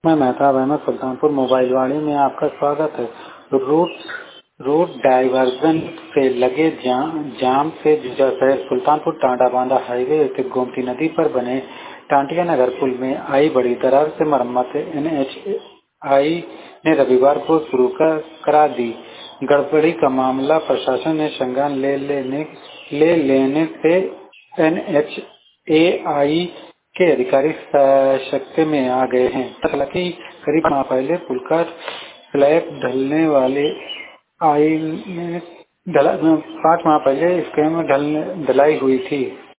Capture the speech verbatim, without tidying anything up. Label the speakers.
Speaker 1: मैं मेहताब अहमद सुल्तानपुर मोबाइल वाणी में आपका स्वागत है। रूट रूट डाइवर्जन से लगे जा, जाम से जूझा शहर सुल्तानपुर टांडा बांधा हाईवे स्थित गोमती नदी पर बने टांटिया नगर पुल में आई बड़ी दरार से मरम्मत एन एच आई ने रविवार को शुरू कर, करा दी। गड़बड़ी का मामला प्रशासन ने संज्ञान ले लेने ले लेने से एन एच ए आई के अधिकारी सशक्ति में आ गए हैं। हालांकि करीब माह पहले पुल का स्लैब ढलने वाले आई में ढला पाँच माह पहले इसके में ढलने ढलाई हुई थी।